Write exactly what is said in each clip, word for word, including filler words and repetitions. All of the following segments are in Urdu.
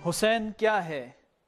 حسین کیا ہے؟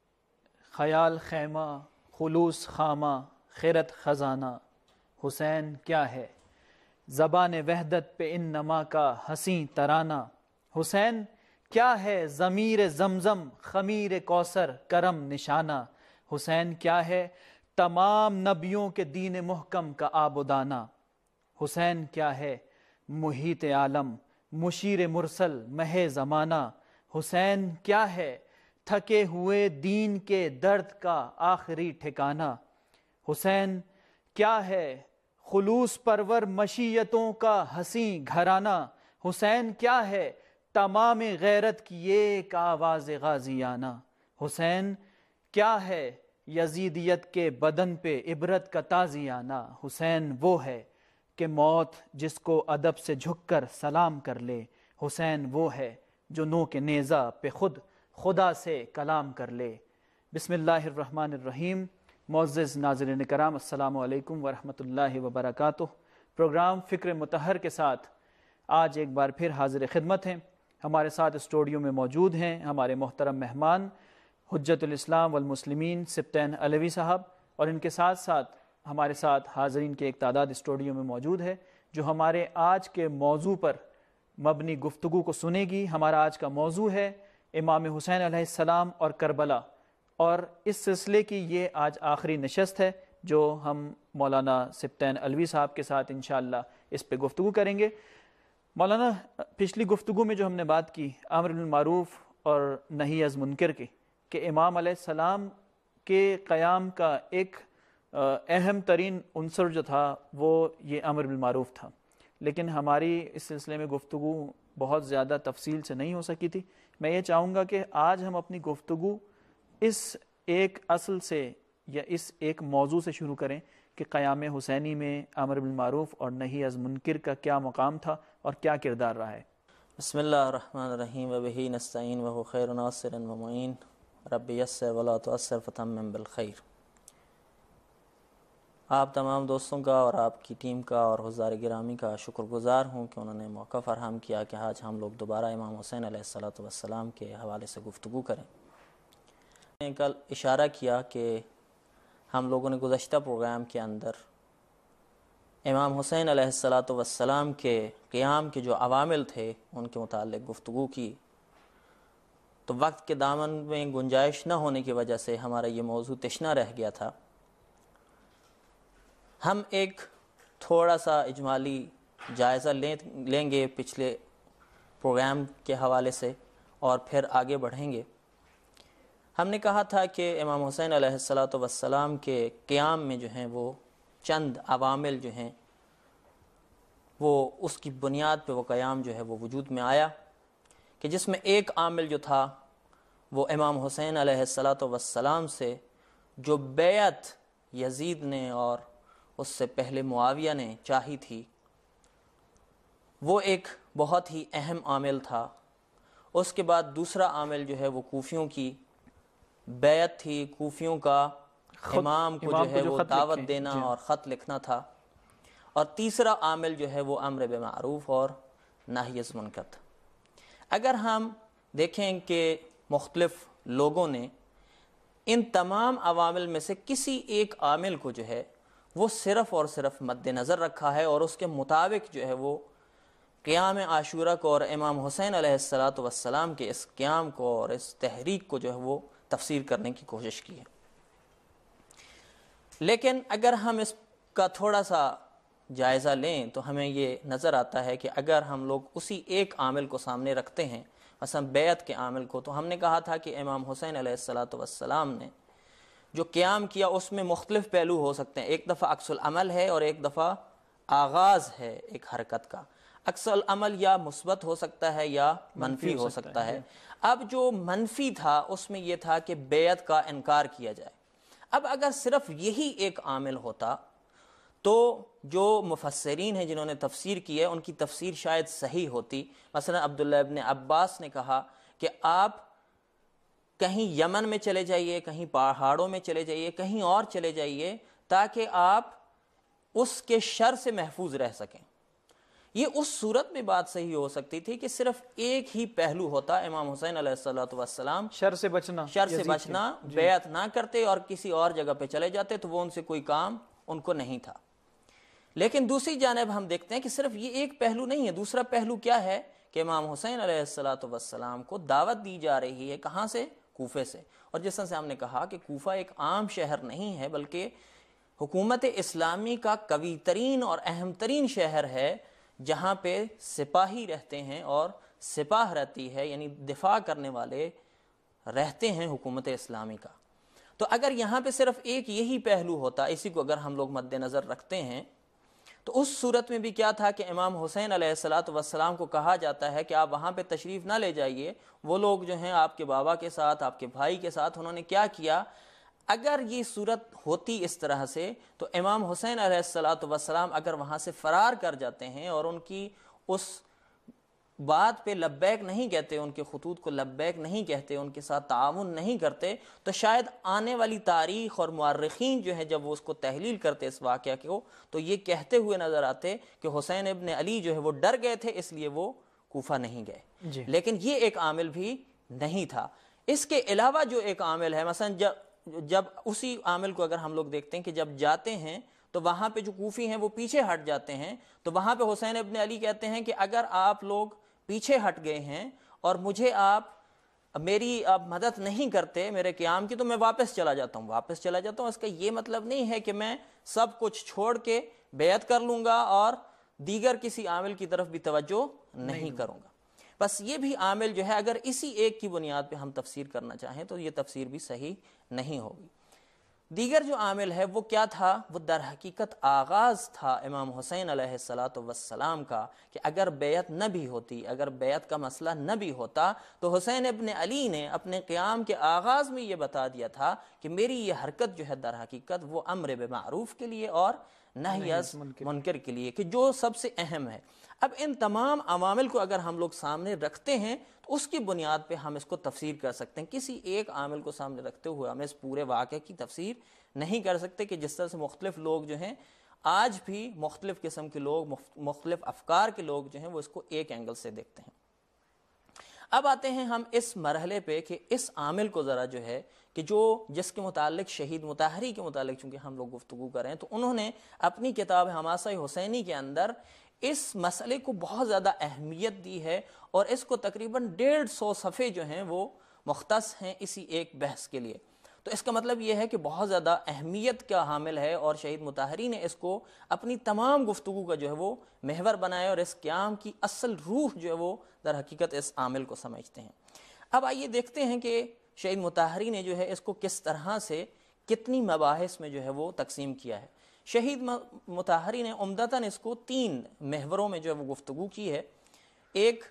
خیال خیمہ، خلوص خامہ، خیرت خزانہ۔ حسین کیا ہے؟ زبان وحدت پہ ان نما کا حسین ترانہ۔ حسین کیا ہے؟ ضمیر زمزم، خمیر کوثر، کرم نشانہ۔ حسین کیا ہے؟ تمام نبیوں کے دین محکم کا آب و دانہ۔ حسین کیا ہے؟ محیط عالم، مشیر مرسل، مہ زمانہ۔ حسین کیا ہے؟ تھکے ہوئے دین کے درد کا آخری ٹھکانہ۔ حسین کیا ہے؟ خلوص پرور مشیتوں کا حسین گھرانہ۔ حسین کیا ہے؟ تمام غیرت کی ایک آواز غازیانہ۔ حسین کیا ہے؟ یزیدیت کے بدن پہ عبرت کا تازیانہ۔ حسین وہ ہے کہ موت جس کو ادب سے جھک کر سلام کر لے۔ حسین وہ ہے جو نو کے نیزہ پہ خود خدا سے کلام کر لے۔ بسم اللہ الرحمن الرحیم۔ معزز ناظرین کرام، السلام علیکم ورحمۃ اللہ وبرکاتہ۔ پروگرام فکر مطہر کے ساتھ آج ایک بار پھر حاضر خدمت ہیں۔ ہمارے ساتھ اسٹوڈیو میں موجود ہیں ہمارے محترم مہمان حجت الاسلام والمسلمین سبطین علوی صاحب، اور ان کے ساتھ ساتھ ہمارے ساتھ حاضرین کی ایک تعداد اسٹوڈیو میں موجود ہے جو ہمارے آج کے موضوع پر مبنی گفتگو کو سنے گی۔ ہمارا آج کا موضوع ہے امام حسین علیہ السلام اور کربلا، اور اس سلسلے کی یہ آج آخری نشست ہے جو ہم مولانا سبطین علوی صاحب کے ساتھ انشاءاللہ اس پہ گفتگو کریں گے۔ مولانا، پچھلی گفتگو میں جو ہم نے بات کی امر بالمعروف اور نہی از منکر کی، کہ امام علیہ السلام کے قیام کا ایک اہم ترین عنصر جو تھا وہ یہ امر بالمعروف تھا، لیکن ہماری اس سلسلے میں گفتگو بہت زیادہ تفصیل سے نہیں ہو سکی تھی۔ میں یہ چاہوں گا کہ آج ہم اپنی گفتگو اس ایک اصل سے یا اس ایک موضوع سے شروع کریں کہ قیام حسینی میں امر بالمعروف اور نہی از منکر کا کیا مقام تھا اور کیا کردار رہا ہے۔ بسم اللہ الرحمن الرحیم وبہ نستعین وہو خیر ناصر و معین رب یسر ولا تعسر فتمم بالخیر۔ آپ تمام دوستوں کا اور آپ کی ٹیم کا اور حضار گرامی کا شکر گزار ہوں کہ انہوں نے موقع فراہم کیا کہ آج ہم لوگ دوبارہ امام حسین علیہ الصلوۃ والسلام کے حوالے سے گفتگو کریں۔ میں نے کل اشارہ کیا کہ ہم لوگوں نے گزشتہ پروگرام کے اندر امام حسین علیہ الصلوۃ والسلام کے قیام کے جو عوامل تھے ان کے متعلق گفتگو کی، تو وقت کے دامن میں گنجائش نہ ہونے کی وجہ سے ہمارا یہ موضوع تشنا رہ گیا تھا۔ ہم ایک تھوڑا سا اجمالی جائزہ لیں لیں گے پچھلے پروگرام کے حوالے سے اور پھر آگے بڑھیں گے۔ ہم نے کہا تھا کہ امام حسین علیہ الصلوۃ والسلام کے قیام میں جو ہیں وہ چند عوامل جو ہیں وہ اس کی بنیاد پہ وہ قیام جو ہے وہ وجود میں آیا، کہ جس میں ایک عامل جو تھا وہ امام حسین علیہ الصلوۃ والسلام سے جو بیعت یزید نے اور اس سے پہلے معاویہ نے چاہی تھی، وہ ایک بہت ہی اہم عامل تھا۔ اس کے بعد دوسرا عامل جو ہے وہ کوفیوں کی بیعت تھی، کوفیوں کا امام کو جو ہے وہ دعوت دینا اور خط لکھنا تھا، اور تیسرا عامل جو ہے وہ امر بالمعروف اور نہی از منکر تھا۔ اگر ہم دیکھیں کہ مختلف لوگوں نے ان تمام عوامل میں سے کسی ایک عامل کو جو ہے وہ صرف اور صرف مد نظر رکھا ہے اور اس کے مطابق جو ہے وہ قیام عاشورہ کو اور امام حسین علیہ الصلوۃ والسلام کے اس قیام کو اور اس تحریک کو جو ہے وہ تفسیر کرنے کی کوشش کی ہے۔ لیکن اگر ہم اس کا تھوڑا سا جائزہ لیں تو ہمیں یہ نظر آتا ہے کہ اگر ہم لوگ اسی ایک عامل کو سامنے رکھتے ہیں، مثلا بیعت کے عامل کو، تو ہم نے کہا تھا کہ امام حسین علیہ الصلوۃ والسلام نے جو قیام کیا اس میں مختلف پہلو ہو سکتے ہیں۔ ایک دفعہ عکس العمل ہے اور ایک دفعہ آغاز ہے ایک حرکت کا۔ عکس العمل یا مثبت ہو سکتا ہے یا منفی ہو سکتا ہے۔ اب جو منفی تھا اس میں یہ تھا کہ بیعت کا انکار کیا جائے۔ اب اگر صرف یہی ایک عامل ہوتا تو جو مفسرین ہیں جنہوں نے تفسیر کی ہے ان کی تفسیر شاید صحیح ہوتی۔ مثلا عبداللہ ابن عباس نے کہا کہ آپ کہیں یمن میں چلے جائیے، کہیں پہاڑوں میں چلے جائیے، کہیں اور چلے جائیے تاکہ آپ اس کے شر سے محفوظ رہ سکیں، یہ اس صورت میں بات صحیح ہو سکتی تھی کہ صرف ایک ہی پہلو ہوتا، امام حسین علیہ السلام شر سے بچنا، شر سے بچنا، بیعت نہ کرتے اور کسی اور جگہ پہ چلے جاتے تو وہ ان سے کوئی کام ان کو نہیں تھا۔ لیکن دوسری جانب ہم دیکھتے ہیں کہ صرف یہ ایک پہلو نہیں ہے، دوسرا پہلو کیا ہے کہ امام حسین علیہ السلام کو دعوت دی جا رہی ہے، کہاں سے؟ کوفے سے۔ اور جس طرح سے ہم نے کہا کہ کوفہ ایک عام شہر نہیں ہے بلکہ حکومت اسلامی کا قوی ترین اور اہم ترین شہر ہے، جہاں پہ سپاہی رہتے ہیں اور سپاہ رہتی ہے، یعنی دفاع کرنے والے رہتے ہیں حکومت اسلامی کا۔ تو اگر یہاں پہ صرف ایک یہی پہلو ہوتا، اسی کو اگر ہم لوگ مد نظر رکھتے ہیں، تو اس صورت میں بھی کیا تھا کہ امام حسین علیہ الصلوۃ والسلام کو کہا جاتا ہے کہ آپ وہاں پہ تشریف نہ لے جائیے، وہ لوگ جو ہیں آپ کے بابا کے ساتھ، آپ کے بھائی کے ساتھ، انہوں نے کیا کیا؟ اگر یہ صورت ہوتی اس طرح سے تو امام حسین علیہ الصلوۃ والسلام اگر وہاں سے فرار کر جاتے ہیں اور ان کی اس بات پہ لبیک نہیں کہتے، ان کے خطوط کو لبیک نہیں کہتے، ان کے ساتھ تعاون نہیں کرتے، تو شاید آنے والی تاریخ اور مورخین جو ہے جب وہ اس کو تحلیل کرتے اس واقعہ کو، تو یہ کہتے ہوئے نظر آتے کہ حسین ابن علی جو ہے وہ ڈر گئے تھے، اس لیے وہ کوفہ نہیں گئے۔ جی۔ لیکن یہ ایک عامل بھی نہیں تھا۔ اس کے علاوہ جو ایک عامل ہے، مثلا جب جب اسی عامل کو اگر ہم لوگ دیکھتے ہیں کہ جب جاتے ہیں تو وہاں پہ جو کوفی ہیں وہ پیچھے ہٹ جاتے ہیں، تو وہاں پہ حسین ابن علی کہتے ہیں کہ اگر آپ لوگ پیچھے ہٹ گئے ہیں اور مجھے آپ میری آپ مدد نہیں کرتے میرے قیام کی، تو میں واپس چلا جاتا ہوں واپس چلا جاتا ہوں اس کا یہ مطلب نہیں ہے کہ میں سب کچھ چھوڑ کے بیعت کر لوں گا اور دیگر کسی عامل کی طرف بھی توجہ نہیں کروں گا۔ بس یہ بھی عامل جو ہے اگر اسی ایک کی بنیاد پہ ہم تفسیر کرنا چاہیں تو یہ تفسیر بھی صحیح نہیں ہوگی۔ دیگر جو عامل ہے وہ کیا تھا؟ وہ در حقیقت آغاز تھا امام حسین علیہ السلام کا، کہ اگر بیعت نہ بھی ہوتی، اگر بیعت کا مسئلہ نہ بھی ہوتا تو حسین ابن علی نے اپنے قیام کے آغاز میں یہ بتا دیا تھا کہ میری یہ حرکت جو ہے در حقیقت وہ امر بالمعروف کے لیے اور نہی از منکر کے لیے، کہ جو سب سے اہم ہے۔ اب ان تمام عوامل کو اگر ہم لوگ سامنے رکھتے ہیں تو اس کی بنیاد پہ ہم اس کو تفسیر کر سکتے ہیں۔ کسی ایک عامل کو سامنے رکھتے ہوئے ہم اس پورے واقعے کی تفسیر نہیں کر سکتے، کہ جس طرح سے مختلف لوگ جو ہیں آج بھی مختلف قسم کے لوگ، مختلف افکار کے لوگ جو ہیں وہ اس کو ایک اینگل سے دیکھتے ہیں۔ اب آتے ہیں ہم اس مرحلے پہ کہ اس عامل کو ذرا جو ہے کہ جو جس کے متعلق شہید مطہری کے متعلق چونکہ ہم لوگ گفتگو کریں، تو انہوں نے اپنی کتاب حماسہ حسینی کے اندر اس مسئلے کو بہت زیادہ اہمیت دی ہے، اور اس کو تقریباً ڈیڑھ سو صفحے جو ہیں وہ مختص ہیں اسی ایک بحث کے لیے۔ تو اس کا مطلب یہ ہے کہ بہت زیادہ اہمیت کا حامل ہے، اور شہید مطہری نے اس کو اپنی تمام گفتگو کا جو ہے وہ محور بنایا، اور اس قیام کی اصل روح جو ہے وہ در حقیقت اس عامل کو سمجھتے ہیں۔ اب آئیے دیکھتے ہیں کہ شہید مطہری نے جو ہے اس کو کس طرح سے کتنی مباحث میں جو ہے وہ تقسیم کیا ہے۔ شہید مطہری نے عمدتاً اس کو تین محوروں میں جو ہے وہ گفتگو کی ہے۔ ایک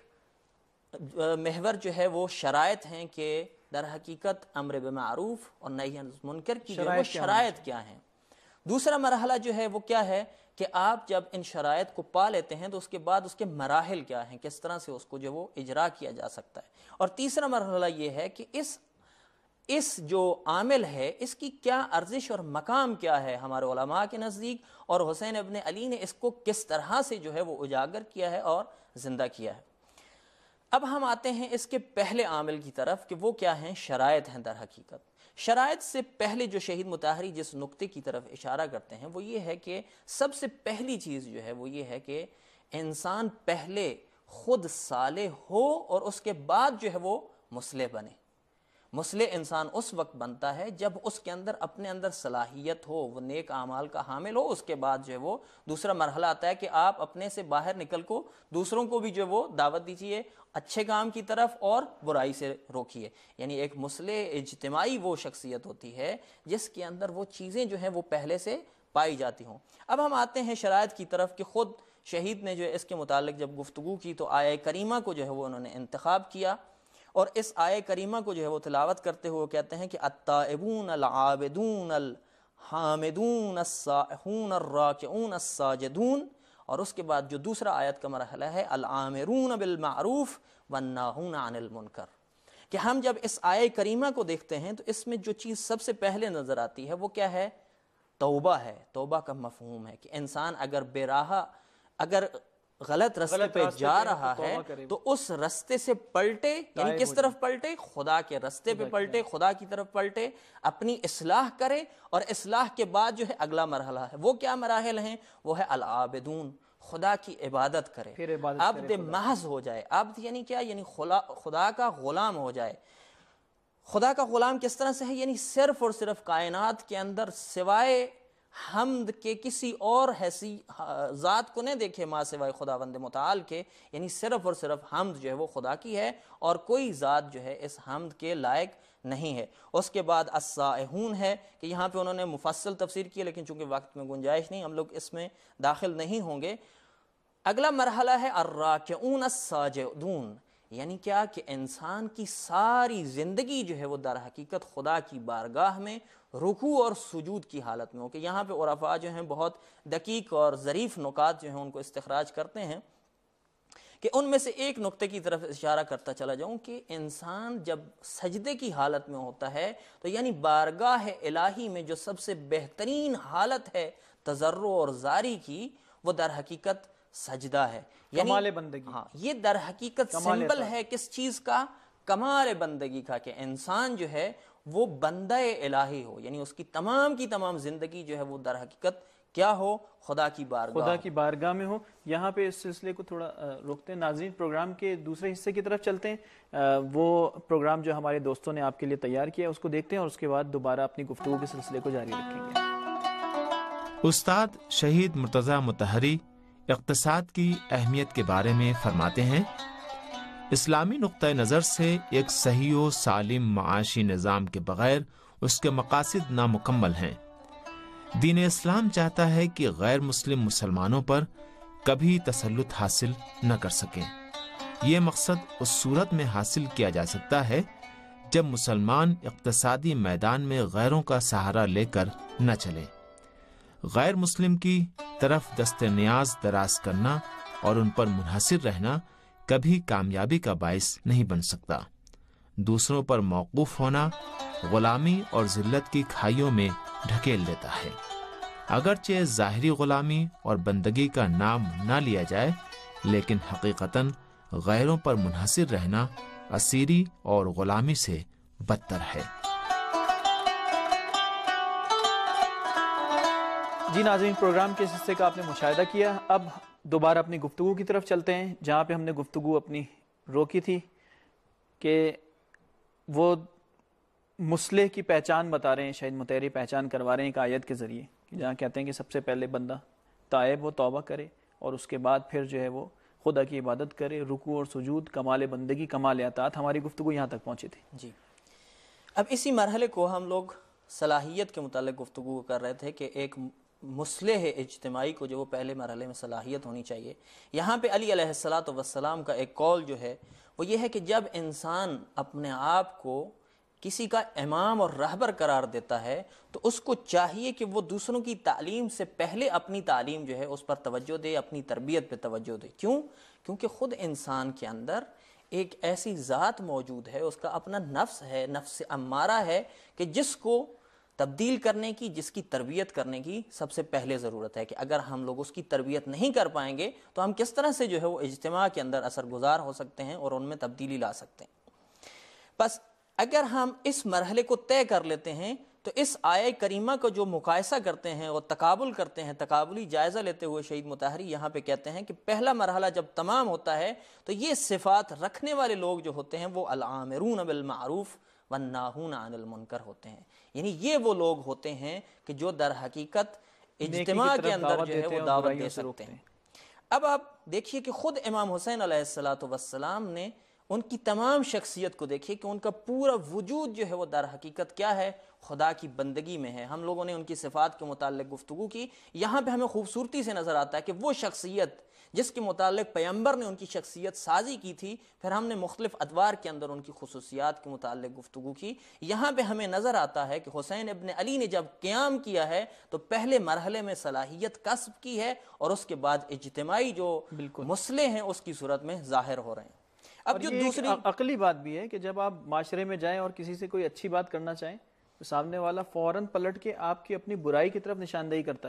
محور جو ہے وہ شرائط ہیں کہ در حقیقت امر بالمعروف اور نہی عن المنکر کی جو ہے وہ شرائط کیا ہیں۔ دوسرا مرحلہ جو ہے وہ کیا ہے کہ آپ جب ان شرائط کو پا لیتے ہیں تو اس کے بعد اس کے مراحل کیا ہیں، کس طرح سے اس کو جو وہ اجرا کیا جا سکتا ہے۔ اور تیسرا مرحلہ یہ ہے کہ اس اس جو عامل ہے اس کی کیا ارزش اور مقام کیا ہے ہمارے علماء کے نزدیک، اور حسین ابن علی نے اس کو کس طرح سے جو ہے وہ اجاگر کیا ہے اور زندہ کیا ہے۔ اب ہم آتے ہیں اس کے پہلے عامل کی طرف کہ وہ کیا ہیں؟ شرائط ہیں۔ در حقیقت شرائط سے پہلے جو شہید مطہری جس نقطے کی طرف اشارہ کرتے ہیں وہ یہ ہے کہ سب سے پہلی چیز جو ہے وہ یہ ہے کہ انسان پہلے خود صالح ہو اور اس کے بعد جو ہے وہ مصلح بنے۔ مصلح انسان اس وقت بنتا ہے جب اس کے اندر اپنے اندر صلاحیت ہو، وہ نیک اعمال کا حامل ہو، اس کے بعد جو ہے وہ دوسرا مرحلہ آتا ہے کہ آپ اپنے سے باہر نکل کو دوسروں کو بھی جو وہ دعوت دیجیے اچھے کام کی طرف اور برائی سے روکیے۔ یعنی ایک مصلح اجتماعی وہ شخصیت ہوتی ہے جس کے اندر وہ چیزیں جو ہیں وہ پہلے سے پائی جاتی ہوں۔ اب ہم آتے ہیں شرائط کی طرف کہ خود شہید نے جو ہے اس کے متعلق جب گفتگو کی تو آیہ کریمہ کو جو ہے وہ انہوں نے انتخاب کیا، اور اس آیہ کریمہ کو جو ہے وہ تلاوت کرتے ہوئے کہتے ہیں کہ التائبون العابدون الحامدون السائحون الراکعون الساجدون، اور اس کے بعد جو دوسرا آیت کا مرحلہ ہے الآمرون بالمعروف والناہون عن المنکر، کہ ہم جب اس آیہ کریمہ کو دیکھتے ہیں تو اس میں جو چیز سب سے پہلے نظر آتی ہے وہ کیا ہے؟ توبہ ہے۔ توبہ کا مفہوم ہے کہ انسان اگر بے راہ اگر غلط رستے پہ جا رہا ہے تو اس رستے سے پلٹے، یعنی کس طرف پلٹے؟ خدا کے رستے پہ پلٹے، خدا کی طرف پلٹے، اپنی اصلاح کرے، اور اصلاح کے بعد جو ہے اغلا مرحلہ ہے، وہ کیا مراحل ہیں؟ وہ ہے العابدون، خدا کی عبادت کرے، عبد محض ہو جائے۔ عبد یعنی کیا؟ یعنی خدا کا غلام ہو جائے۔ خدا کا غلام کس طرح سے ہے؟ یعنی صرف اور صرف کائنات کے اندر سوائے حمد کے کسی اور حیثی ذات کو نہیں دیکھے ماں سوائے خداوند متعال کے، یعنی صرف اور صرف حمد جو ہے وہ خدا کی ہے، اور کوئی ذات جو ہے اس حمد کے لائق نہیں ہے۔ اس کے بعد السائحون ہے کہ یہاں پہ انہوں نے مفصل تفسیر کی، لیکن چونکہ وقت میں گنجائش نہیں، ہم لوگ اس میں داخل نہیں ہوں گے۔ اگلا مرحلہ ہے الراکعون الساجدون، یعنی کیا کہ انسان کی ساری زندگی جو ہے وہ در حقیقت خدا کی بارگاہ میں رکوع اور سجود کی حالت میں ہو۔ کہ یہاں پہ عرفاء جو ہیں بہت دقیق اور ظریف نکات جو ہیں ان کو استخراج کرتے ہیں، کہ ان میں سے ایک نقطے کی طرف اشارہ کرتا چلا جاؤں کہ انسان جب سجدے کی حالت میں ہوتا ہے تو یعنی بارگاہ الہی میں جو سب سے بہترین حالت ہے تضرع اور زاری کی، وہ در حقیقت سجدہ ہے، یعنی کمال بندگی۔ ہاں، یہ در حقیقت سمبل ہے کس چیز کا؟ کمال بندگی کا، کہ انسان جو ہے وہ بندہ الہی ہو، یعنی اس کی تمام کی تمام زندگی جو ہے وہ در حقیقت کیا ہو؟ خدا کی بارگاہ خدا کی بارگاہ میں ہو۔ یہاں پہ اس سلسلے کو تھوڑا روکتے ہیں ناظرین، پروگرام کے دوسرے حصے کی طرف چلتے ہیں۔ وہ پروگرام جو ہمارے دوستوں نے آپ کے لیے تیار کیا اس کو دیکھتے ہیں، اور اس کے بعد دوبارہ اپنی گفتگو کے سلسلے کو جاری رکھیں گے۔ استاد شہید مرتضیٰ مطہری اقتصاد کی اہمیت کے بارے میں فرماتے ہیں، اسلامی نقطہ نظر سے ایک صحیح و سالم معاشی نظام کے بغیر اس کے مقاصد نامکمل ہیں۔ دین اسلام چاہتا ہے کہ غیر مسلم مسلمانوں پر کبھی تسلط حاصل نہ کر سکیں۔ یہ مقصد اس صورت میں حاصل کیا جا سکتا ہے جب مسلمان اقتصادی میدان میں غیروں کا سہارا لے کر نہ چلے۔ غیر مسلم کی طرف دست نیاز دراز کرنا اور ان پر منحصر رہنا کبھی کامیابی کا باعث نہیں بن سکتا۔ دوسروں پر موقوف ہونا غلامی اور ذلت کی کھائیوں میں ڈھکیل دیتا ہے۔ اگرچہ ظاہری غلامی اور بندگی کا نام نہ لیا جائے، لیکن حقیقتاً غیروں پر منحصر رہنا اسیری اور غلامی سے بدتر ہے۔ جی ناظرین، پروگرام کے اس حصے کا آپ نے مشاہدہ کیا۔ اب دوبارہ اپنی گفتگو کی طرف چلتے ہیں، جہاں پہ ہم نے گفتگو اپنی روکی تھی کہ وہ مسلح کی پہچان بتا رہے ہیں، شہید مطہری پہچان کروا رہے ہیں ایک آیت کے ذریعے، جہاں کہتے ہیں کہ سب سے پہلے بندہ تائب و توبہ کرے، اور اس کے بعد پھر جو ہے وہ خدا کی عبادت کرے، رکوع اور سجود، کمال بندگی، کمال اطاعت۔ ہماری گفتگو یہاں تک پہنچی تھی۔ جی، اب اسی مرحلے کو ہم لوگ صلاحیت کے متعلق گفتگو کر رہے تھے کہ ایک مصلح اجتماعی کو جو وہ پہلے مرحلے میں صلاحیت ہونی چاہیے۔ یہاں پہ علی علیہ الصلاۃ والسلام کا ایک قول جو ہے وہ یہ ہے کہ جب انسان اپنے آپ کو کسی کا امام اور رہبر قرار دیتا ہے تو اس کو چاہیے کہ وہ دوسروں کی تعلیم سے پہلے اپنی تعلیم جو ہے اس پر توجہ دے، اپنی تربیت پہ توجہ دے۔ کیوں؟ کیونکہ خود انسان کے اندر ایک ایسی ذات موجود ہے، اس کا اپنا نفس ہے، نفس امارہ ہے، کہ جس کو تبدیل کرنے کی، جس کی تربیت کرنے کی سب سے پہلے ضرورت ہے، کہ اگر ہم لوگ اس کی تربیت نہیں کر پائیں گے تو ہم کس طرح سے جو ہے وہ اجتماع کے اندر اثر گزار ہو سکتے ہیں اور ان میں تبدیلی لا سکتے ہیں۔ بس اگر ہم اس مرحلے کو طے کر لیتے ہیں تو اس آیہ کریمہ کو جو مقایسہ کرتے ہیں اور تقابل کرتے ہیں، تقابلی جائزہ لیتے ہوئے شہید مطہری یہاں پہ کہتے ہیں کہ پہلا مرحلہ جب تمام ہوتا ہے تو یہ صفات رکھنے والے لوگ جو ہوتے ہیں وہ العامرون بالمعروف والناہون عن المنکر ہوتے ہیں، یعنی یہ وہ لوگ ہوتے ہیں کہ جو در حقیقت اجتماع کے اندر جو ہے وہ دعوت دے سکتے ہیں۔ اب آپ دیکھیے کہ خود امام حسین علیہ الصلاۃ والسلام نے ان کی تمام شخصیت کو دیکھیے کہ ان کا پورا وجود جو ہے وہ در حقیقت کیا ہے؟ خدا کی بندگی میں ہے۔ ہم لوگوں نے ان کی صفات کے متعلق گفتگو کی، یہاں پہ ہمیں خوبصورتی سے نظر آتا ہے کہ وہ شخصیت جس کے متعلق پیغمبر نے ان کی شخصیت سازی کی تھی، پھر ہم نے مختلف ادوار کے اندر ان کی خصوصیات کے متعلق گفتگو کی۔ یہاں پہ ہمیں نظر آتا ہے کہ حسین ابن علی نے جب قیام کیا ہے تو پہلے مرحلے میں صلاحیت کسب کی ہے، اور اس کے بعد اجتماعی جو مسئلے ہیں اس کی صورت میں ظاہر ہو رہے ہیں۔ اب جو دوسری عقلی بات بھی ہے کہ جب آپ معاشرے میں جائیں اور کسی سے کوئی اچھی بات کرنا چاہیں تو سامنے والا فوراً پلٹ کے آپ کی اپنی برائی کی طرف نشاندہی کرتا ہے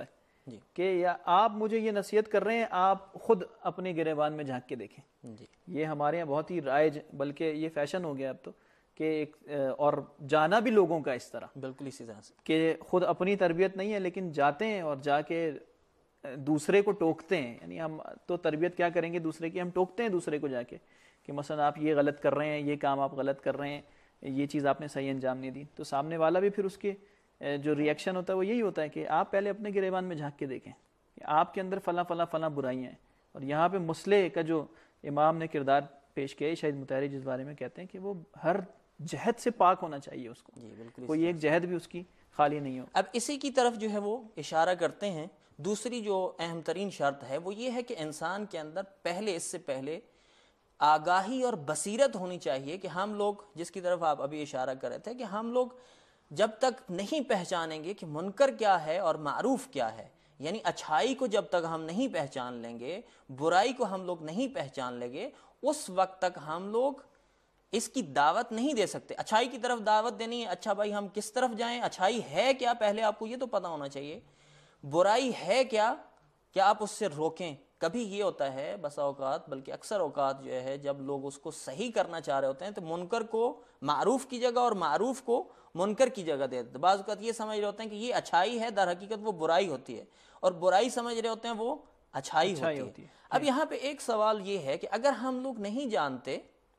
کہ یا آپ مجھے یہ نصیحت کر رہے ہیں، آپ خود اپنے گریبان میں جھانک کے دیکھیں. جی یہ ہمارے یہاں بہت ہی رائج، بلکہ یہ فیشن ہو گیا اب تو، کہ ایک اور جانا بھی لوگوں کا اس طرح، بالکل اسی طرح سے کہ خود اپنی تربیت نہیں ہے لیکن جاتے ہیں اور جا کے دوسرے کو ٹوکتے ہیں. یعنی ہم تو تربیت کیا کریں گے دوسرے کی، ہم ٹوکتے ہیں دوسرے کو جا کے کہ مثلا آپ یہ غلط کر رہے ہیں، یہ کام آپ غلط کر رہے ہیں، یہ چیز آپ نے صحیح انجام نہیں دی. تو سامنے والا بھی پھر اس کے جو ری ایکشن ہوتا ہے وہ یہی ہوتا ہے کہ آپ پہلے اپنے گریبان میں جھانک کے دیکھیں کہ آپ کے اندر فلاں فلاں فلاں برائیاں ہیں. اور یہاں پہ مصلح کا جو امام نے کردار پیش کیا، شہید مطہری جس بارے میں کہتے ہیں کہ وہ ہر جہد سے پاک ہونا چاہیے اس کو، جی بالکل کوئی ایک جہد بھی اس کی خالی نہیں ہو. اب اسی کی طرف جو ہے وہ اشارہ کرتے ہیں. دوسری جو اہم ترین شرط ہے وہ یہ ہے کہ انسان کے اندر پہلے اس سے پہلے آگاہی اور بصیرت ہونی چاہیے کہ ہم لوگ، جس کی طرف آپ ابھی اشارہ کر رہے تھے، کہ ہم لوگ جب تک نہیں پہچانیں گے کہ منکر کیا ہے اور معروف کیا ہے، یعنی اچھائی کو جب تک ہم نہیں پہچان لیں گے، برائی کو ہم لوگ نہیں پہچان لیں گے، اس وقت تک ہم لوگ اس کی دعوت نہیں دے سکتے. اچھائی کی طرف دعوت دینی ہے، اچھا بھائی ہم کس طرف جائیں، اچھائی ہے کیا، پہلے آپ کو یہ تو پتہ ہونا چاہیے. برائی ہے کیا کہ آپ اس سے روکیں. کبھی یہ ہوتا ہے بسا اوقات، بلکہ اکثر اوقات جو ہے جب لوگ اس کو صحیح کرنا چاہ رہے ہوتے ہیں تو منکر کو معروف کی جگہ اور معروف کو منکر کی جگہ دے دیتے. بعض اوقات یہ سمجھ رہے ہوتے ہیں کہ یہ اچھائی ہے، در حقیقت وہ برائی ہوتی ہے، اور برائی سمجھ رہے ہوتے ہیں وہ اچھائی ہوتی ہے. اب یہاں پہ ایک سوال یہ ہے کہ اگر ہم لوگ نہیں جانتے،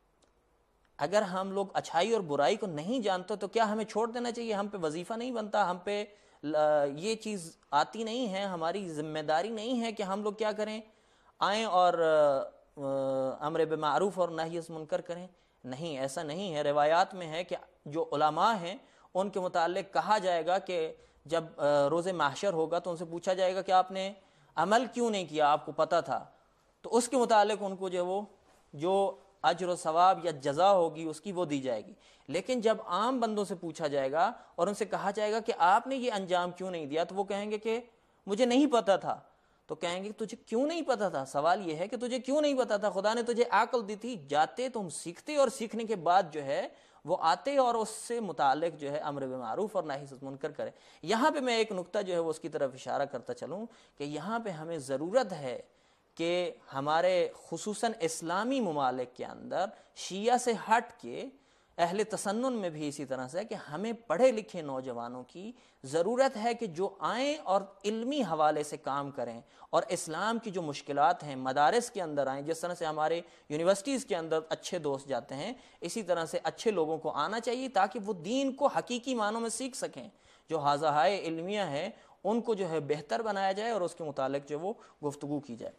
اگر ہم لوگ اچھائی اور برائی کو نہیں جانتے تو کیا ہمیں چھوڑ دینا چاہیے؟ ہم پہ وظیفہ نہیں بنتا، ہم پہ یہ چیز آتی نہیں ہے، ہماری ذمہ داری نہیں ہے کہ ہم لوگ کیا کریں، آئیں اور امر بالمعروف اور نہی عن منکر کریں؟ نہیں، ایسا نہیں ہے. روایات میں ہے کہ جو علماء ہیں ان کے متعلق کہا جائے گا کہ جب روز محشر ہوگا تو ان سے پوچھا جائے گا کہ آپ نے عمل کیوں نہیں کیا، آپ کو پتہ تھا، تو اس کے متعلق ان کو جو وہ جو اجر و ثواب یا جزا ہوگی اس کی وہ دی جائے گی. لیکن جب عام بندوں سے پوچھا جائے گا اور ان سے کہا جائے گا کہ آپ نے یہ انجام کیوں نہیں دیا، تو وہ کہیں گے کہ مجھے نہیں پتا تھا. تو کہیں گے تجھے کیوں نہیں پتا تھا؟ سوال یہ ہے کہ تجھے کیوں نہیں پتا تھا؟ خدا نے تجھے عقل دی تھی، جاتے تم سیکھتے اور سیکھنے کے بعد جو ہے وہ آتے اور اس سے متعلق جو ہے امر بالمعروف اور نہی عن منکر کرے. یہاں پہ میں ایک نقطہ جو ہے وہ اس کی طرف اشارہ کرتا چلوں کہ یہاں پہ ہمیں ضرورت ہے کہ ہمارے خصوصاً اسلامی ممالک کے اندر شیعہ سے ہٹ کے اہل تسنن میں بھی اسی طرح سے ہے کہ ہمیں پڑھے لکھے نوجوانوں کی ضرورت ہے کہ جو آئیں اور علمی حوالے سے کام کریں اور اسلام کی جو مشکلات ہیں مدارس کے اندر آئیں. جس طرح سے ہمارے یونیورسٹیز کے اندر اچھے دوست جاتے ہیں، اسی طرح سے اچھے لوگوں کو آنا چاہیے تاکہ وہ دین کو حقیقی معنوں میں سیکھ سکیں. جو حاضہائے علمیہ ہیں ان کو جو ہے بہتر بنایا جائے اور اس کے متعلق جو وہ گفتگو کی جائے.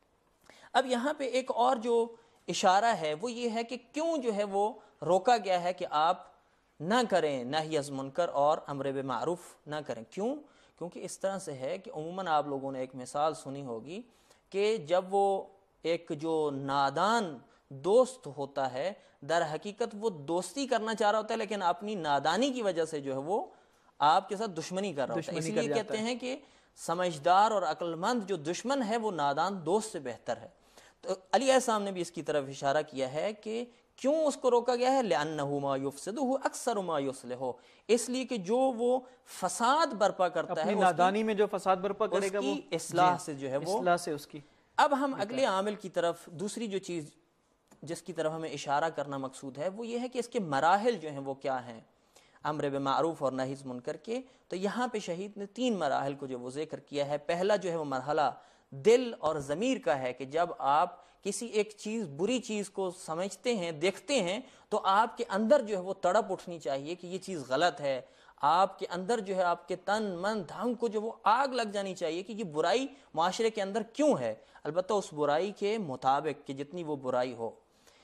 اب یہاں پہ ایک اور جو اشارہ ہے وہ یہ ہے کہ کیوں جو ہے وہ روکا گیا ہے کہ آپ نہ کریں نہی عن منکر اور امر بالمعروف نہ کریں. کیوں؟ کیونکہ اس طرح سے ہے کہ عموماً آپ لوگوں نے ایک مثال سنی ہوگی کہ جب وہ ایک جو نادان دوست ہوتا ہے، در حقیقت وہ دوستی کرنا چاہ رہا ہوتا ہے لیکن اپنی نادانی کی وجہ سے جو ہے وہ آپ کے ساتھ دشمنی کر رہا ہوتا ہے. اس لیے کہتے ہیں کہ سمجھدار اور عقل مند جو دشمن ہے وہ نادان دوست سے بہتر ہے. تو علی علیہ السلام نے بھی اس کی طرف اشارہ کیا ہے کہ کیوں اس کو روکا گیا ہے؟ لِأَنَّهُ مَا يُفْسِدُهُ أَكْثَرُ مَا يُصْلِحُ، اس لیے کہ جو وہ فساد برپا کرتا ہے اپنی نادانی میں جو فساد برپا کرے گا وہ اصلاح سے جو ہے وہ اصلاح سے اس کی. اب ہم اگلے عامل کی طرف، دوسری جو چیز جس کی طرف ہمیں اشارہ کرنا مقصود ہے وہ یہ ہے کہ اس کے مراحل جو ہیں وہ کیا ہیں امر بالمعروف اور نہی عن منکر کے. تو یہاں پہ شہید نے تین مراحل کو جو وہ ذکر کیا ہے. پہلا جو ہے وہ مرحلہ دل اور ضمیر کا ہے کہ جب آپ کسی ایک چیز بری چیز کو سمجھتے ہیں، دیکھتے ہیں، تو آپ کے اندر جو ہے وہ تڑپ اٹھنی چاہیے کہ یہ چیز غلط ہے. آپ کے اندر جو ہے آپ کے تن من دھن کو جو وہ آگ لگ جانی چاہیے کہ یہ برائی معاشرے کے اندر کیوں ہے، البتہ اس برائی کے مطابق کہ جتنی وہ برائی ہو.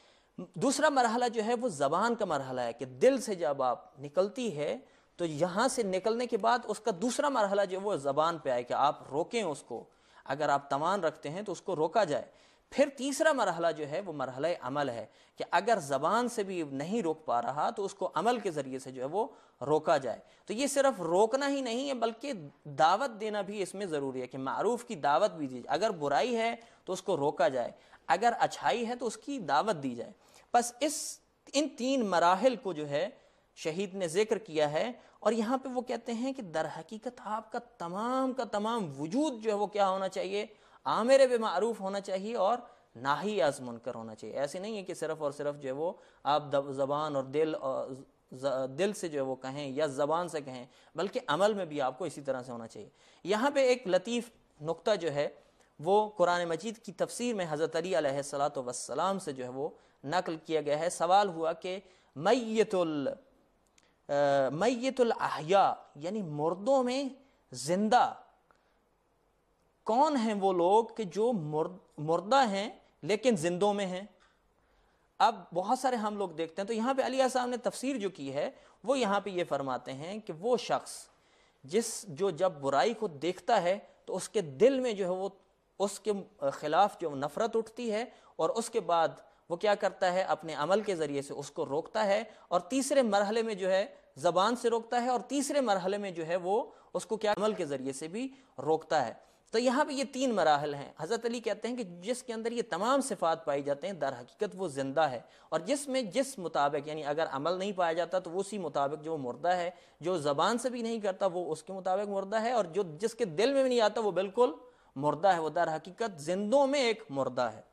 دوسرا مرحلہ جو ہے وہ زبان کا مرحلہ ہے کہ دل سے جب آپ نکلتی ہے تو یہاں سے نکلنے کے بعد اس کا دوسرا مرحلہ جو وہ زبان پہ آئے کہ آپ روکیں اس کو، اگر آپ توان رکھتے ہیں تو اس کو روکا جائے. پھر تیسرا مرحلہ جو ہے وہ مرحلہ عمل ہے کہ اگر زبان سے بھی نہیں روک پا رہا تو اس کو عمل کے ذریعے سے جو ہے وہ روکا جائے. تو یہ صرف روکنا ہی نہیں ہے بلکہ دعوت دینا بھی اس میں ضروری ہے کہ معروف کی دعوت بھی دی جائے. اگر برائی ہے تو اس کو روکا جائے، اگر اچھائی ہے تو اس کی دعوت دی جائے. بس اس ان تین مراحل کو جو ہے شہید نے ذکر کیا ہے، اور یہاں پہ وہ کہتے ہیں کہ در حقیقت آپ کا تمام کا تمام وجود جو ہے وہ کیا ہونا چاہیے، آمر بالمعروف ہونا چاہیے اور ناہی از منکر ہونا چاہیے۔ ایسے نہیں ہے کہ صرف اور صرف جو ہے وہ آپ زبان اور دل اور دل سے جو ہے وہ کہیں یا زبان سے کہیں، بلکہ عمل میں بھی آپ کو اسی طرح سے ہونا چاہیے۔ یہاں پہ ایک لطیف نقطہ جو ہے وہ قرآن مجید کی تفسیر میں حضرت علی علیہ الصلاۃ والسلام سے جو ہے وہ نقل کیا گیا ہے۔ سوال ہوا کہ میت ال میت الاحیاء یعنی مردوں میں زندہ کون ہیں وہ لوگ کہ جو مردہ ہیں لیکن زندوں میں ہیں؟ اب بہت سارے ہم لوگ دیکھتے ہیں، تو یہاں پہ علی صاحب نے تفسیر جو کی ہے وہ یہاں پہ یہ فرماتے ہیں کہ وہ شخص جس جو جب برائی کو دیکھتا ہے تو اس کے دل میں جو ہے وہ اس کے خلاف جو نفرت اٹھتی ہے، اور اس کے بعد وہ کیا کرتا ہے، اپنے عمل کے ذریعے سے اس کو روکتا ہے، اور تیسرے مرحلے میں جو ہے زبان سے روکتا ہے، اور تیسرے مرحلے میں جو ہے وہ اس کو کیا عمل کے ذریعے سے بھی روکتا ہے۔ تو یہاں پہ یہ تین مراحل ہیں۔ حضرت علی کہتے ہیں کہ جس کے اندر یہ تمام صفات پائی جاتے ہیں در حقیقت وہ زندہ ہے، اور جس میں جس مطابق یعنی اگر عمل نہیں پایا جاتا تو اسی مطابق جو مردہ ہے، جو زبان سے بھی نہیں کرتا وہ اس کے مطابق مردہ ہے، اور جو جس کے دل میں بھی نہیں آتا وہ بالکل مردہ ہے، وہ در حقیقت زندوں میں ایک مردہ ہے۔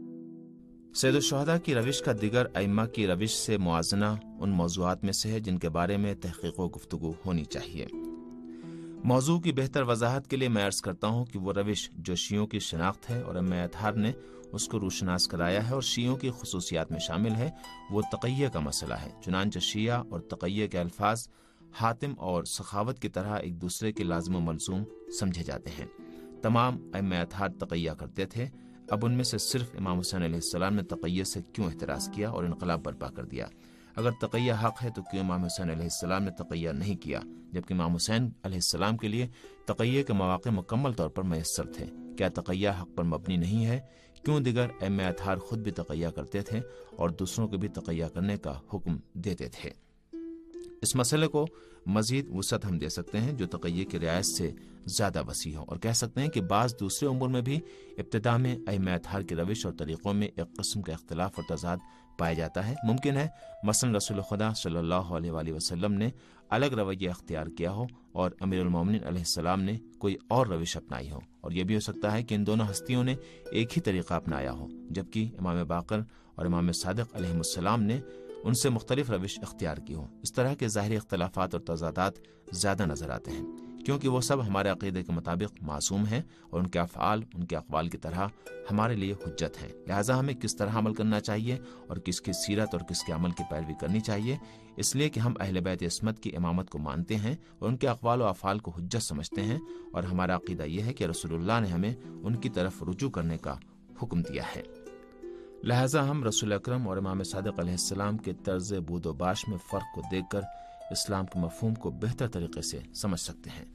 سید الشہداء کی روش کا دیگر ائمہ کی روش سے موازنہ ان موضوعات میں سے ہے جن کے بارے میں تحقیق و گفتگو ہونی چاہیے۔ موضوع کی بہتر وضاحت کے لیے میں عرض کرتا ہوں کہ وہ روش جو شیعوں کی شناخت ہے اور امہ اطہار نے اس کو روشناس کرایا ہے اور شیعوں کی خصوصیات میں شامل ہے، وہ تقیہ کا مسئلہ ہے۔ چنانچہ شیعہ اور تقیہ کے الفاظ حاتم اور سخاوت کی طرح ایک دوسرے کے لازم و ملزوم سمجھے جاتے ہیں۔ تمام ائمہ اطہار تقیہ کرتے تھے، اب ان میں سے صرف امام حسین علیہ السلام نے تقیہ سے کیوں احتراز کیا اور انقلاب برپا کر دیا؟ اگر تقیہ حق ہے تو کیوں امام حسین علیہ السلام نے تقیہ نہیں کیا، جبکہ امام حسین علیہ السلام کے لیے تقیہ کے مواقع مکمل طور پر میسر تھے؟ کیا تقیہ حق پر مبنی نہیں ہے؟ کیوں دیگر ائمہ اطہار خود بھی تقیہ کرتے تھے اور دوسروں کو بھی تقیہ کرنے کا حکم دیتے تھے؟ اس مسئلے کو مزید وسعت ہم دے سکتے ہیں جو تقیہ کی رعایت سے زیادہ وسیع ہو، اور کہہ سکتے ہیں کہ بعض دوسرے امور میں بھی ابتدا میں ائمہ اطہار کی روش اور طریقوں میں ایک قسم کا اختلاف اور تضاد پایا جاتا ہے۔ ممکن ہے مثلا رسول خدا صلی اللہ علیہ وآلہ وسلم نے الگ رویہ اختیار کیا ہو اور امیر المومنین علیہ السلام نے کوئی اور روش اپنائی ہو، اور یہ بھی ہو سکتا ہے کہ ان دونوں ہستیوں نے ایک ہی طریقہ اپنایا ہو، جبکہ امام باقر اور امام صادق علیہ السلام نے ان سے مختلف روش اختیار کی ہو۔ اس طرح کے ظاہری اختلافات اور تضادات زیادہ نظر آتے ہیں کیونکہ وہ سب ہمارے عقیدے کے مطابق معصوم ہیں، اور ان کے افعال ان کے اقوال کی طرح ہمارے لیے حجت ہیں۔ لہٰذا ہمیں کس طرح عمل کرنا چاہیے اور کس کی سیرت اور کس کے عمل کی پیروی کرنی چاہیے، اس لیے کہ ہم اہل بیت عصمت کی امامت کو مانتے ہیں اور ان کے اقوال و افعال کو حجت سمجھتے ہیں، اور ہمارا عقیدہ یہ ہے کہ رسول اللہ نے ہمیں ان کی طرف رجوع کرنے کا حکم دیا ہے۔ لہٰذا ہم رسول اکرم اور امام صادق علیہ السلام کے طرز بود و باش میں فرق کو دیکھ کر اسلام کے مفہوم کو بہتر طریقے سے سمجھ سکتے ہیں۔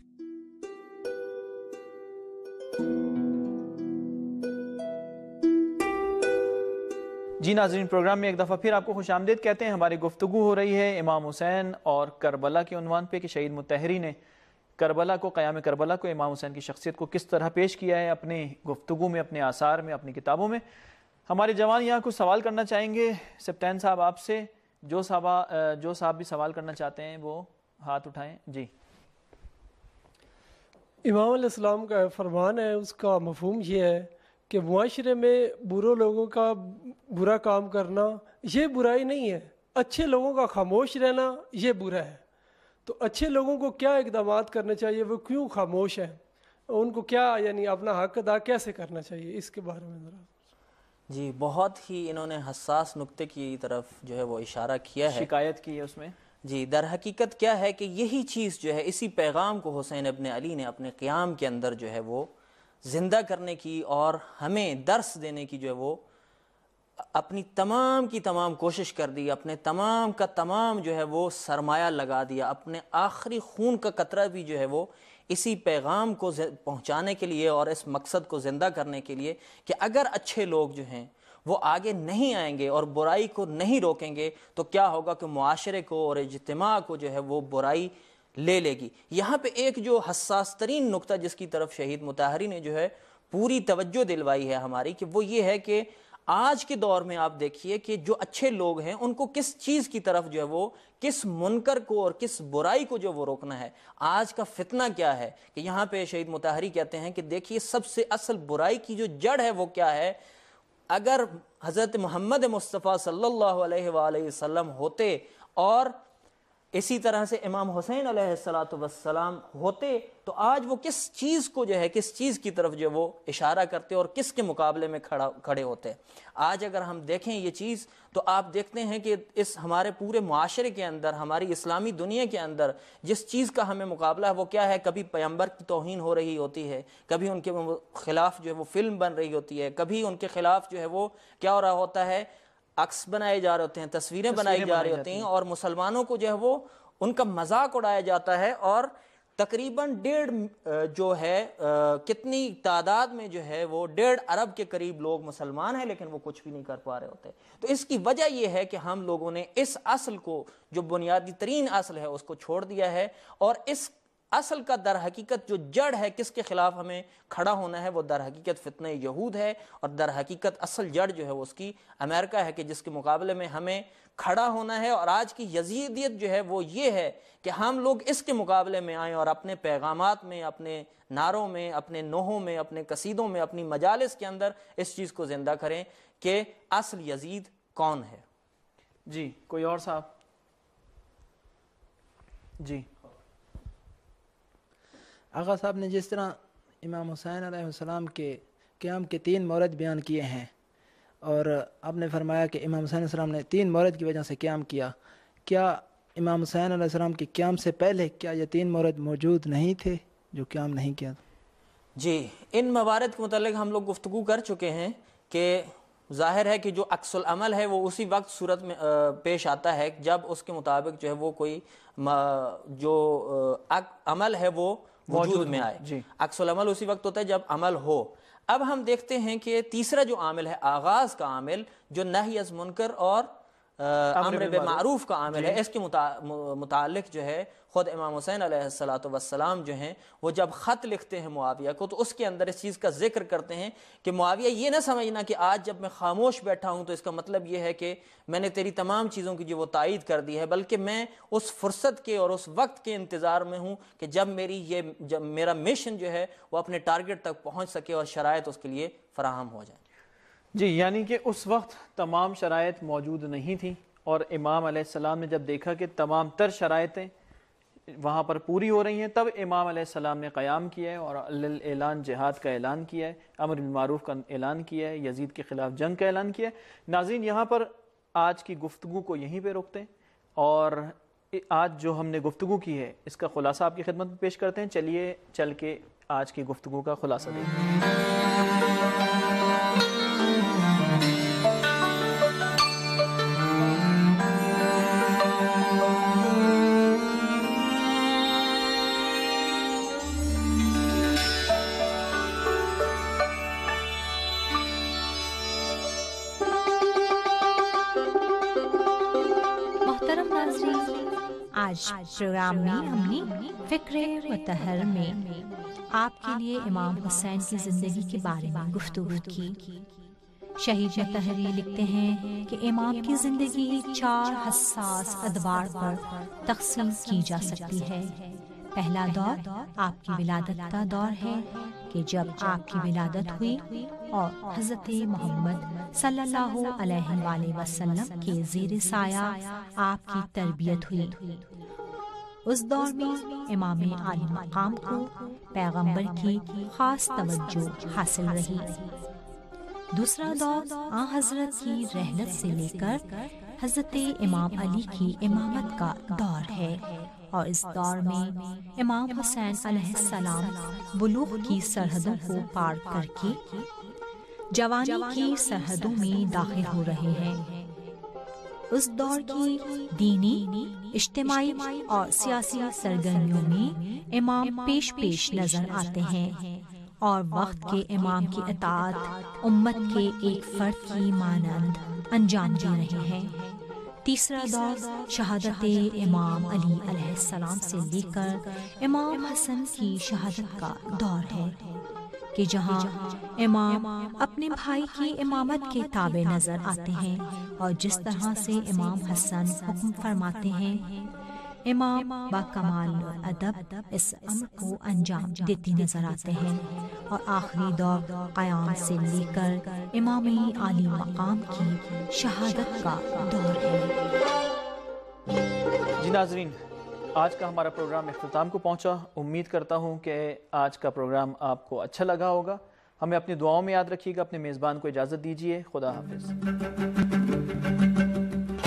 جی ناظرین، پروگرام میں ایک دفعہ پھر آپ کو خوش آمدید کہتے ہیں۔ ہماری گفتگو ہو رہی ہے امام حسین اور کربلا کے عنوان پہ کہ شہید مطہری نے کربلا کو، قیام کربلا کو، امام حسین کی شخصیت کو کس طرح پیش کیا ہے اپنی گفتگو میں، اپنے آثار میں، اپنی کتابوں میں۔ ہمارے جوان یہاں کچھ سوال کرنا چاہیں گے سپتین صاحب آپ سے۔ جو صاحب جو صاحب بھی سوال کرنا چاہتے ہیں وہ ہاتھ اٹھائیں۔ جی، امام علیہ السلام کا فرمان ہے، اس کا مفہوم یہ ہے کہ معاشرے میں برے لوگوں کا برا کام کرنا یہ برائی نہیں ہے، اچھے لوگوں کا خاموش رہنا یہ برا ہے۔ تو اچھے لوگوں کو کیا اقدامات کرنے چاہیے، وہ کیوں خاموش ہیں، ان کو کیا یعنی اپنا حق ادا کیسے کرنا چاہیے، اس کے بارے میں ذرا۔ جی، بہت ہی انہوں نے حساس نقطے کی طرف جو ہے وہ اشارہ کیا ہے، شکایت کی ہے اس میں۔ جی، در حقیقت کیا ہے کہ یہی چیز جو ہے، اسی پیغام کو حسین ابن علی نے اپنے قیام کے اندر جو ہے وہ زندہ کرنے کی اور ہمیں درس دینے کی جو ہے وہ اپنی تمام کی تمام کوشش کر دی، اپنے تمام کا تمام جو ہے وہ سرمایہ لگا دیا، اپنے آخری خون کا قطرہ بھی جو ہے وہ اسی پیغام کو پہنچانے کے لیے اور اس مقصد کو زندہ کرنے کے لیے کہ اگر اچھے لوگ جو ہیں وہ آگے نہیں آئیں گے اور برائی کو نہیں روکیں گے تو کیا ہوگا کہ معاشرے کو اور اجتماع کو جو ہے وہ برائی لے لے گی۔ یہاں پہ ایک جو حساس ترین نقطہ جس کی طرف شہید مطہری نے جو ہے پوری توجہ دلوائی ہے ہماری، کہ وہ یہ ہے کہ آج کے دور میں آپ دیکھیے کہ جو اچھے لوگ ہیں ان کو کس چیز کی طرف جو ہے وہ کس منکر کو اور کس برائی کو جو وہ روکنا ہے. آج کا فتنہ کیا ہے کہ یہاں پہ شہید مطہری کہتے ہیں کہ دیکھیے سب سے اصل برائی کی جو جڑ ہے وہ کیا ہے. اگر حضرت محمد مصطفیٰ صلی اللہ علیہ وآلہ وسلم ہوتے اور اسی طرح سے امام حسین علیہ السلام ہوتے تو آج وہ کس چیز کو جو ہے کس چیز کی طرف جو وہ اشارہ کرتے اور کس کے مقابلے میں کھڑا کھڑے ہوتے. آج اگر ہم دیکھیں یہ چیز تو آپ دیکھتے ہیں کہ اس ہمارے پورے معاشرے کے اندر ہماری اسلامی دنیا کے اندر جس چیز کا ہمیں مقابلہ ہے وہ کیا ہے. کبھی پیغمبر کی توہین ہو رہی ہوتی ہے, کبھی ان کے خلاف جو ہے وہ فلم بن رہی ہوتی ہے, کبھی ان کے خلاف جو ہے وہ کیا ہو رہا ہوتا ہے, عکس بنائے جا رہے ہوتے ہیں, تصویریں بنائی جا رہی ہوتی ہیں اور مسلمانوں کو جو ہے وہ ان کا مذاق اڑایا جاتا ہے. اور تقریباً ڈیڑھ جو ہے کتنی تعداد میں جو ہے وہ ڈیڑھ ارب کے قریب لوگ مسلمان ہیں لیکن وہ کچھ بھی نہیں کر پا رہے ہوتے. تو اس کی وجہ یہ ہے کہ ہم لوگوں نے اس اصل کو جو بنیادی ترین اصل ہے اس کو چھوڑ دیا ہے. اور اس اصل کا در حقیقت جو جڑ ہے کس کے خلاف ہمیں کھڑا ہونا ہے وہ در حقیقت فتنہ یہود ہے. اور در حقیقت اصل جڑ جو ہے وہ اس کی امریکہ ہے کہ جس کے مقابلے میں ہمیں کھڑا ہونا ہے. اور آج کی یزیدیت جو ہے وہ یہ ہے کہ ہم لوگ اس کے مقابلے میں آئیں اور اپنے پیغامات میں, اپنے نعروں میں, اپنے نوحوں میں, اپنے قصیدوں میں, اپنی مجالس کے اندر اس چیز کو زندہ کریں کہ اصل یزید کون ہے. جی کوئی اور صاحب؟ جی آغا صاحب نے جس طرح امام حسین علیہ السلام کے قیام کے تین مورد بیان کیے ہیں اور آپ نے فرمایا کہ امام حسین علیہ السلام نے تین مورد کی وجہ سے قیام کیا, کیا امام حسین علیہ السلام کے قیام سے پہلے کیا یہ تین مورد موجود نہیں تھے جو قیام نہیں کیا؟ جی ان موارد کے متعلق ہم لوگ گفتگو کر چکے ہیں کہ ظاہر ہے کہ جو عکس العمل ہے وہ اسی وقت صورت میں پیش آتا ہے جب اس کے مطابق جو ہے وہ کوئی جو عمل ہے وہ وجود میں آئے. جی عکس العمل اسی وقت ہوتا ہے جب عمل ہو. اب ہم دیکھتے ہیں کہ تیسرا جو عامل ہے آغاز کا عامل جو نہی از منکر اور امر بالمعروف کا عامل ہے, اس کے متعلق جو ہے خود امام حسین علیہ السلام جو ہیں وہ جب خط لکھتے ہیں معاویہ کو تو اس کے اندر اس چیز کا ذکر کرتے ہیں کہ معاویہ یہ نہ سمجھنا کہ آج جب میں خاموش بیٹھا ہوں تو اس کا مطلب یہ ہے کہ میں نے تیری تمام چیزوں کی جو وہ تائید کر دی ہے, بلکہ میں اس فرصت کے اور اس وقت کے انتظار میں ہوں کہ جب میری یہ جب میرا مشن جو ہے وہ اپنے ٹارگٹ تک پہنچ سکے اور شرائط اس کے لیے فراہم ہو جائیں. جی یعنی کہ اس وقت تمام شرائط موجود نہیں تھیں اور امام علیہ السلام نے جب دیکھا کہ تمام تر شرائطیں وہاں پر پوری ہو رہی ہیں تب امام علیہ السلام نے قیام کیا ہے اور اعلان جہاد کا اعلان کیا ہے, امر بالمعروف کا اعلان کیا ہے, یزید کے خلاف جنگ کا اعلان کیا ہے. ناظرین یہاں پر آج کی گفتگو کو یہیں پہ روکتے ہیں اور آج جو ہم نے گفتگو کی ہے اس کا خلاصہ آپ کی خدمت میں پیش کرتے ہیں. چلیے چل کے آج کی گفتگو کا خلاصہ دیکھتے ہیں. آج پروگرام میں ہم نے فکر مطہر میں آپ کے لیے امام حسین کی زندگی کے بارے میں گفتگو کی. شہید مطہری لکھتے ہیں کہ امام کی زندگی چار حساس ادوار پر تقسیم کی جا سکتی ہے. پہلا دور آپ کی ولادت کا دور ہے کہ جب آپ کی ولادت ہوئی اور حضرت محمد صلی اللہ علیہ وآلہ وسلم کے زیر سایہ آپ کی تربیت ہوئی. اس دور میں امام عالی مقام کو پیغمبر کی خاص توجہ حاصل رہی. دوسرا دور آن حضرت کی رحلت سے لے کر حضرت امام علی کی امامت کا دور ہے اور اس دور میں امام حسین علیہ السلام بلوغ کی سرحدوں کو پار کر کے جوانی کی سرحدوں میں داخل ہو رہے ہیں. اس دور کی دینی، اجتماعی اور سیاسی سرگرمیوں میں امام پیش پیش نظر آتے ہیں اور وقت کے امام کی اطاعت امت کے ایک فرد کی مانند انجام دے رہے ہیں. تیسرا دور شہادت امام علی علیہ السلام سے لے کر امام حسن کی شہادت کا دور ہے کہ جہاں امام اپنے بھائی کی امامت کے تابع نظر آتے ہیں اور جس طرح سے امام حسن حکم فرماتے ہیں، امام با کمال ادب اس امر کو انجام دیتے نظر آتے ہیں، اور آخری دور قیام سے لے کر امامی عالی مقام کی شہادت کا دور ہے۔ جی ناظرین، آج کا ہمارا پروگرام اختتام کو پہنچا۔ امید کرتا ہوں کہ آج کا پروگرام آپ کو اچھا لگا ہوگا۔ ہمیں اپنی دعاؤں میں یاد رکھیے گا۔ اپنے میزبان کو اجازت دیجیے۔ خدا حافظ۔